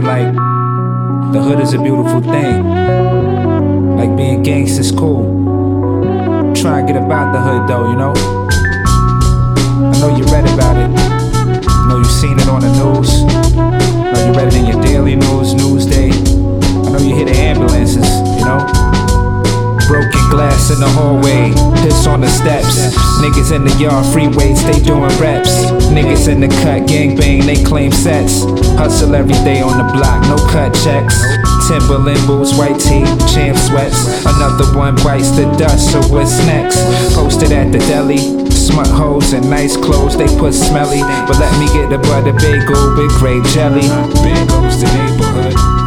thinking like the hood is a beautiful thing. Like being gangsta's cool. Try to get about the hood though, you know. I know you read about it. I know you seen it on the news. I know you read it in your daily news, Newsday. I know you hear the ambulances, you know. Broken glass in the hallway, piss on the steps. Niggas in the yard, freeways, they doing reps. Niggas in the cut, gangbang, they claim sets. Hustle every day on the block, no cut checks. Timberland boots, white tee, champ sweats. Another one bites the dust, so what's next? Posted at the deli, smut hoes and nice clothes, they put smelly. But let me get the butter bagel with grape jelly. Big goes the neighborhood.